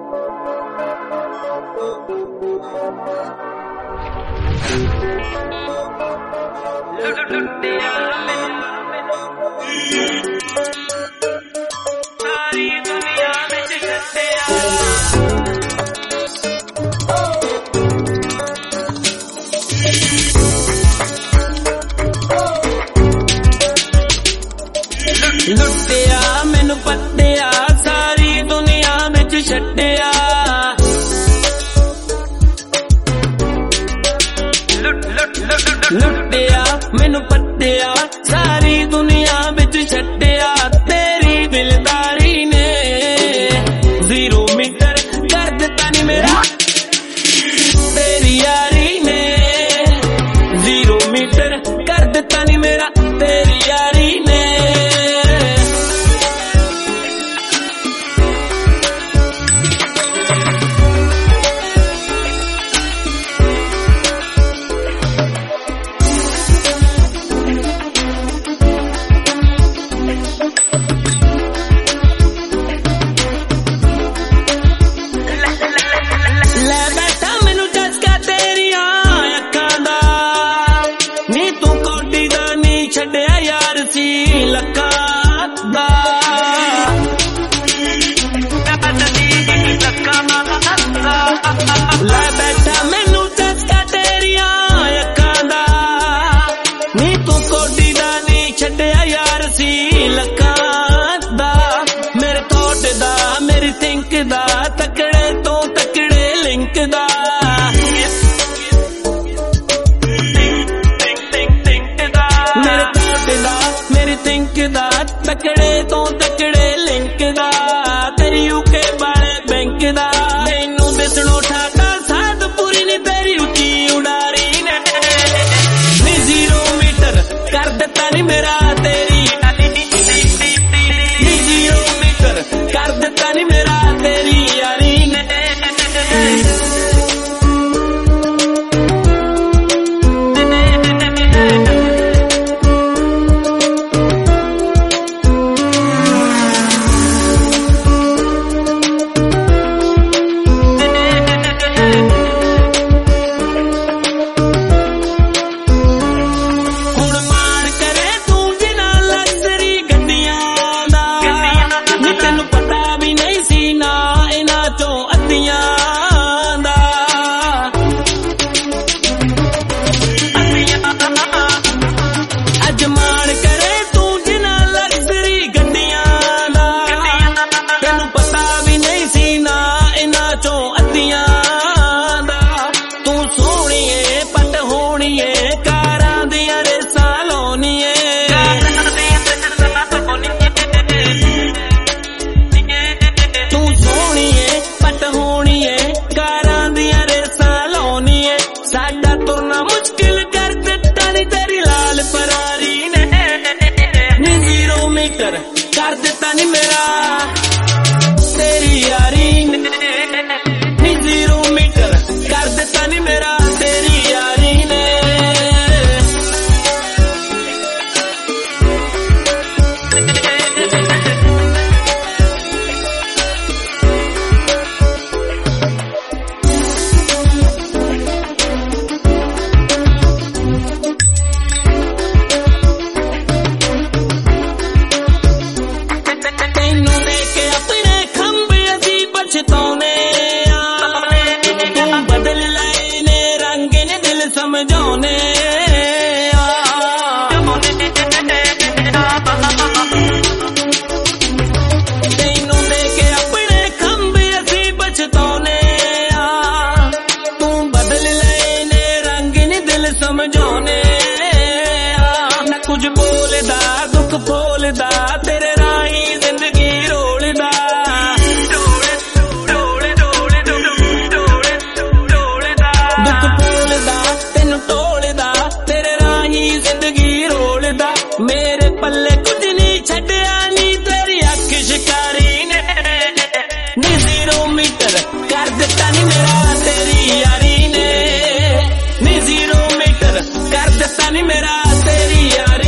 लुटिया मैनू पत्तिया सारी दुनिया विच छड्डिया लुटिया मैनू पत्तिया सारी दुनिया विच छड्डिया तेरी दिलदारी ने 0 मीटर कर दिता नी मेरा तेरी यारी ने 0 मीटर कर दिता नी मेरा तेरी यारी ने छड्डिया यार सी लक्का लै बैठा मैनू चस्का तेरिया अक्खां दा नी तू कोडी दा नी छड्डिया यार सी लक्कां दा मेरे थॉट दा मेरी थिंक दा तकड़े तो तकड़े लिंक दा तकड़े तो तकड़े लिंक दा तेरी यूके वाले बैंक दा मैनू दिसणो ठाटा साध पूरी नी तेरी उची उड़ारी ने 0 मीटर कर दिता नी मेरा तेरी 0 मीटर कर दिता नी मेरा तेरी यारी ने कर दिता नी मेरा तेरी यारी ने 0 मीटर कर दिता नी मेरा तेरी यारी ने बदल लाए ने रंग ने दिल समझौने तेनू देके अपने खंबे असी बचतौने तू बदल लाए ने रंग ने दिल समझौने न कुछ बोलदा दुख बोलदा तेरे राही जिंदगी रोलदा मेरे पल्ले कुछ नहीं छड्डिया नी तेरी अख शिकारी ने 0 मीटर कर दिता नी मेरा तेरी यारी ने 0 मीटर कर दिता नी मेरा तेरी यारी